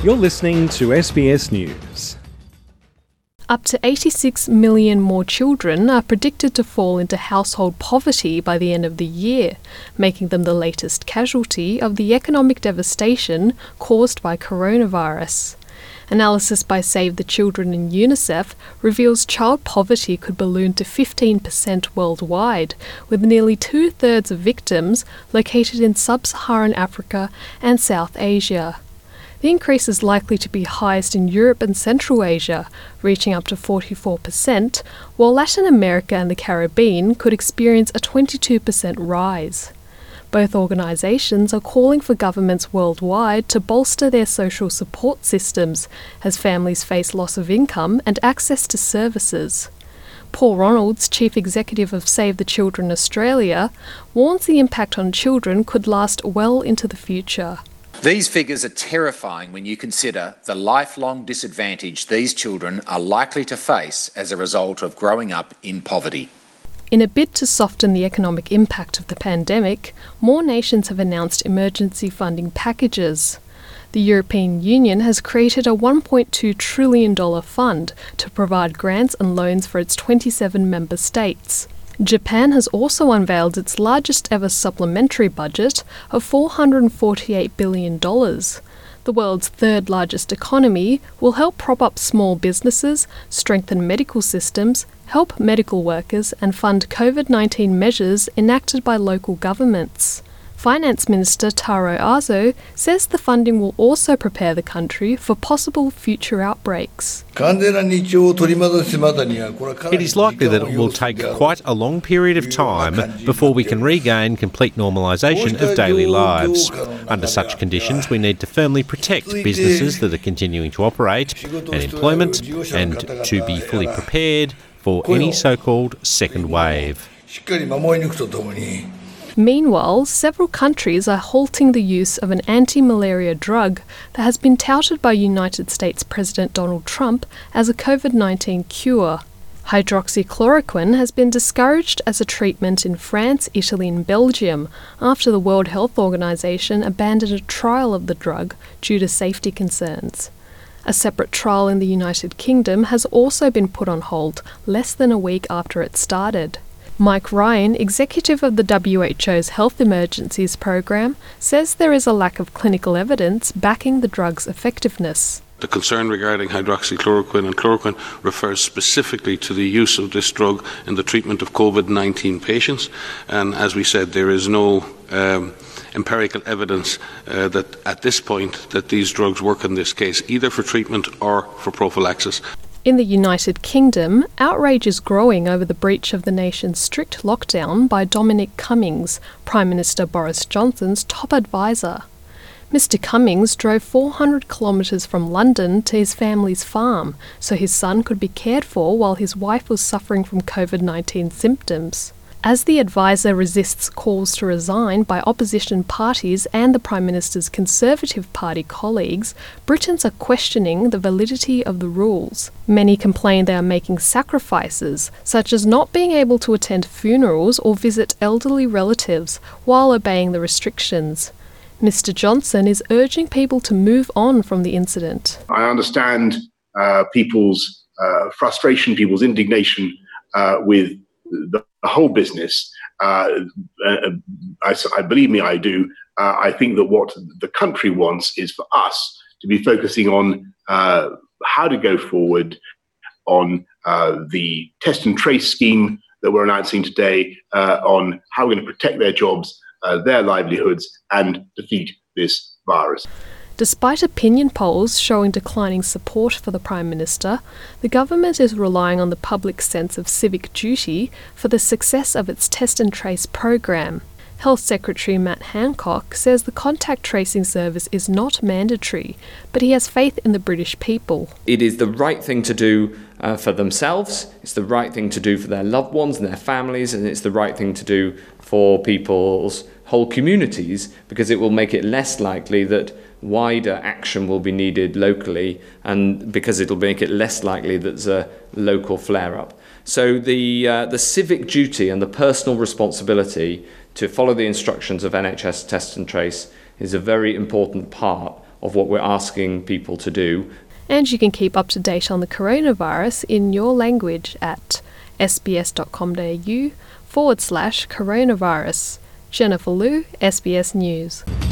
You're listening to SBS News. Up to 86 million more children are predicted to fall into household poverty by the end of the year, making them the latest casualty of the economic devastation caused by coronavirus. Analysis by Save the Children and UNICEF reveals child poverty could balloon to 15% worldwide, with nearly two-thirds of victims located in sub-Saharan Africa and South Asia. The increase is likely to be highest in Europe and Central Asia, reaching up to 44%, while Latin America and the Caribbean could experience a 22% rise. Both organisations are calling for governments worldwide to bolster their social support systems as families face loss of income and access to services. Paul Ronalds, Chief Executive of Save the Children Australia, warns the impact on children could last well into the future. These figures are terrifying when you consider the lifelong disadvantage these children are likely to face as a result of growing up in poverty. In a bid to soften the economic impact of the pandemic, more nations have announced emergency funding packages. The European Union has created a $1.2 trillion fund to provide grants and loans for its 27 member states. Japan has also unveiled its largest ever supplementary budget of $448 billion. The world's third largest economy will help prop up small businesses, strengthen medical systems, help medical workers and fund COVID-19 measures enacted by local governments. Finance Minister Taro Aso says the funding will also prepare the country for possible future outbreaks. It is likely that it will take quite a long period of time before we can regain complete normalisation of daily lives. Under such conditions, we need to firmly protect businesses that are continuing to operate and employment, and to be fully prepared for any so-called second wave. Meanwhile, several countries are halting the use of an anti-malaria drug that has been touted by United States President Donald Trump as a COVID-19 cure. Hydroxychloroquine has been discouraged as a treatment in France, Italy and Belgium after the World Health Organization abandoned a trial of the drug due to safety concerns. A separate trial in the United Kingdom has also been put on hold less than a week after it started. Mike Ryan, executive of the WHO's Health Emergencies Program, says there is a lack of clinical evidence backing the drug's effectiveness. The concern regarding hydroxychloroquine and chloroquine refers specifically to the use of this drug in the treatment of COVID-19 patients. And as we said, there is no empirical evidence that at this point that these drugs work in this case, either for treatment or for prophylaxis. In the United Kingdom, outrage is growing over the breach of the nation's strict lockdown by Dominic Cummings, Prime Minister Boris Johnson's top advisor. Mr Cummings drove 400 kilometres from London to his family's farm so his son could be cared for while his wife was suffering from COVID-19 symptoms. As the advisor resists calls to resign by opposition parties and the Prime Minister's Conservative Party colleagues, Britons are questioning the validity of the rules. Many complain they are making sacrifices, such as not being able to attend funerals or visit elderly relatives while obeying the restrictions. Mr Johnson is urging people to move on from the incident. I understand people's frustration, people's indignation with the whole business. Believe me, I do. I think that what the country wants is for us to be focusing on how to go forward on the test and trace scheme that we're announcing today, on how we're going to protect their jobs, their livelihoods, and defeat this virus. Despite opinion polls showing declining support for the Prime Minister, the government is relying on the public's sense of civic duty for the success of its test and trace program. Health Secretary Matt Hancock says the contact tracing service is not mandatory, but he has faith in the British people. It is the right thing to do for themselves, it's the right thing to do for their loved ones and their families, and it's the right thing to do for people's whole communities, because it will make it less likely that wider action will be needed locally, and because it'll make it less likely that there's a local flare-up. So the civic duty and the personal responsibility to follow the instructions of NHS Test and Trace is a very important part of what we're asking people to do. And you can keep up to date on the coronavirus in your language at sbs.com.au/coronavirus. Jennifer Liu, SBS News.